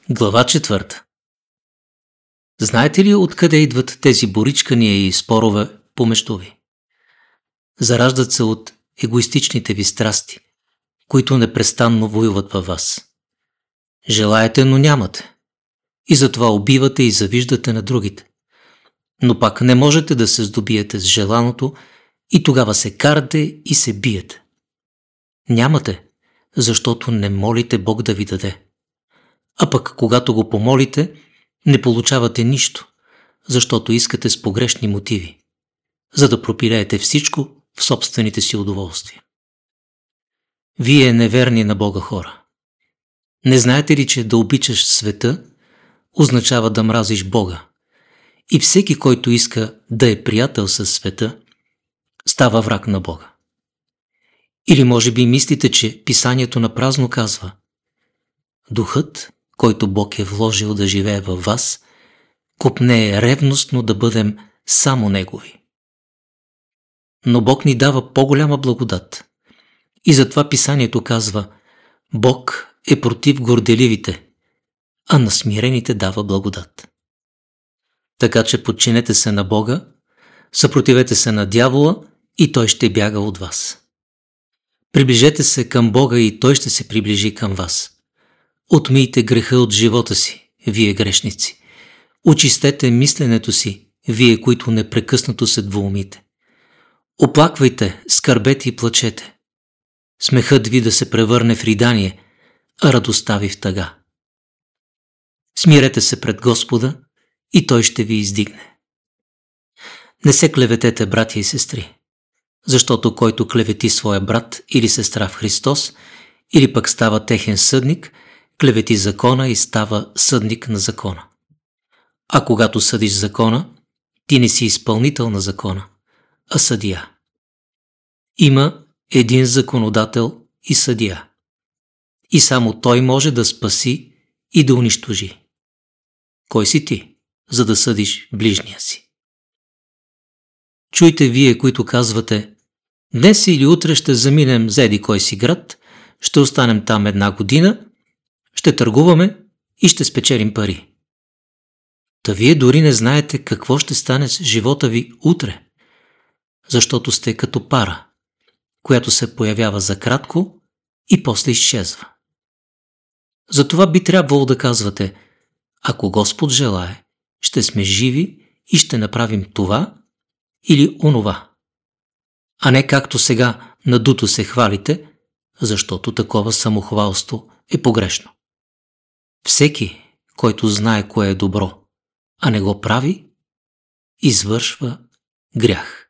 Глава 4. Знаете ли откъде идват тези боричкания и спорове помежду ви? Зараждат се от егоистичните ви страсти, които непрестанно воюват във вас. Желаете, но нямате. И затова убивате и завиждате на другите. Но пак не можете да се здобиете с желаното и тогава се карате и се биете. Нямате, защото не молите Бог да ви даде. А пък когато го помолите, не получавате нищо, защото искате с погрешни мотиви, за да пропилеете всичко в собствените си удоволствия. Вие неверни на Бога хора. Не знаете ли, че да обичаш света означава да мразиш Бога? И всеки, който иска да е приятел със света, става враг на Бога. Или може би мислите, че писанието напразно казва: Духът, който Бог е вложил да живее във вас, копнее ревностно да бъдем само Негови. Но Бог ни дава по-голяма благодат. И затова писанието казва: Бог е против горделивите, а на смирените дава благодат. Така че подчинете се на Бога, съпротивете се на дявола и той ще бяга от вас. Приближете се към Бога и той ще се приближи към вас. Отмийте греха от живота си, вие грешници. Очистете мисленето си, вие, които непрекъснато се двоумите. Оплаквайте, скърбете и плачете. Смехът ви да се превърне в ридание, а радостта ви в тъга. Смирете се пред Господа и Той ще ви издигне. Не се клеветете, братя и сестри, защото който клевети своя брат или сестра в Христос, или пък става техен съдник, клевети закона и става съдник на закона. А когато съдиш закона, ти не си изпълнител на закона, а съдия. Има един законодател и съдия. И само той може да спаси и да унищожи. Кой си ти, за да съдиш ближния си? Чуйте вие, които казвате: днес или утре ще заминем за еди кой си град, ще останем там 1 година, ще търгуваме и ще спечелим пари. Та вие дори не знаете какво ще стане с живота ви утре, защото сте като пара, която се появява за кратко и после изчезва. Затова би трябвало да казвате: ако Господ желае, ще сме живи и ще направим това или онова. А не както сега надуто се хвалите, защото такова самохвалство е погрешно. Всеки, който знае кое е добро, а не го прави, извършва грях.